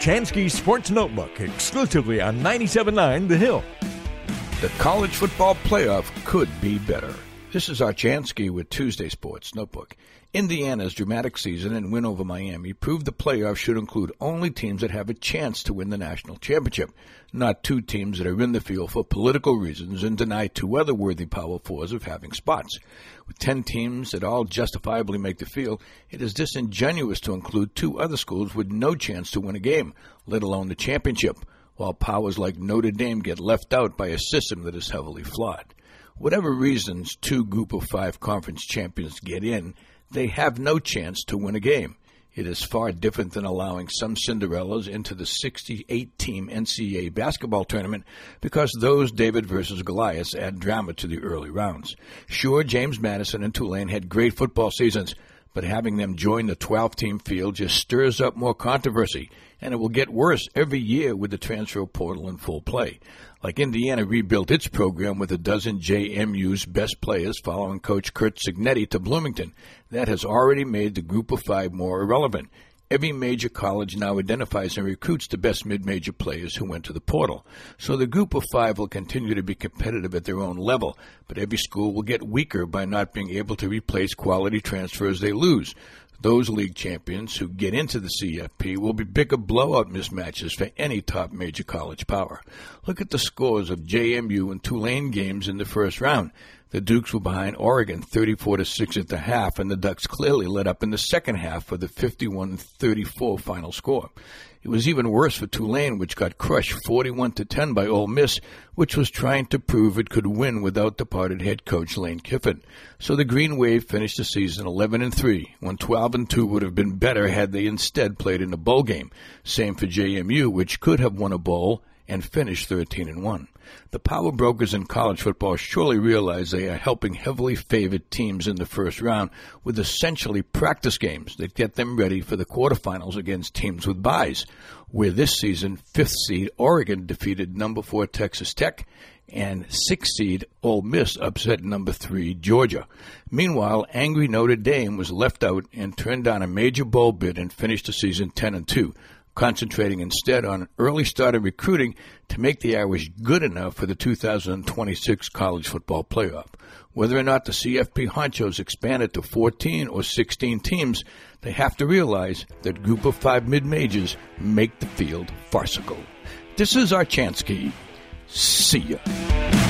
Chansky Sports Notebook, exclusively on 97.9 The Hill. The college football playoff could be better. This is Archansky with Tuesday Sports Notebook. Indiana's dramatic season and win over Miami proved the playoff should include only teams that have a chance to win the national championship, not two teams that are in the field for political reasons and deny two other worthy Power Fours of having spots. With 10 teams that all justifiably make the field, it is disingenuous to include two other schools with no chance to win a game, let alone the championship, while powers like Notre Dame get left out by a system that is heavily flawed. Whatever reasons two Group of Five conference champions get in, they have no chance to win a game. It is far different than allowing some Cinderellas into the 68-team NCAA basketball tournament because those David versus Goliaths add drama to the early rounds. Sure, James Madison and Tulane had great football seasons, but having them join the 12-team field just stirs up more controversy, and it will get worse every year with the transfer portal in full play. Like Indiana rebuilt its program with a dozen JMU's best players following Coach Curt Cignetti to Bloomington, that has already made the Group of Five more irrelevant. Every major college now identifies and recruits the best mid-major players who went to the portal. So the Group of Five will continue to be competitive at their own level, but every school will get weaker by not being able to replace quality transfers they lose. Those league champions who get into the CFP will be bigger blowout mismatches for any top major college power. Look at the scores of JMU and Tulane games in the first round. The Dukes were behind Oregon 34-6 at the half, and the Ducks clearly let up in the second half for the 51-34 final score. It was even worse for Tulane, which got crushed 41-10 by Ole Miss, which was trying to prove it could win without departed head coach Lane Kiffin. So the Green Wave finished the season 11-3, when 12-2 would have been better had they instead played in a bowl game. Same for JMU, which could have won a bowl and finished 13-1. The power brokers in college football surely realize they are helping heavily favored teams in the first round with essentially practice games that get them ready for the quarterfinals against teams with byes, where this season 5th seed Oregon defeated number 4 Texas Tech and 6th seed Ole Miss upset number 3 Georgia. Meanwhile, angry Notre Dame was left out and turned down a major bowl bid and finished the season 10-2. Concentrating instead on early starter recruiting to make the Irish good enough for the 2026 college football playoff. Whether or not the CFP honchos expand it to 14 or 16 teams, they have to realize that Group of Five mid-majors make the field farcical. This is Archansky. See ya.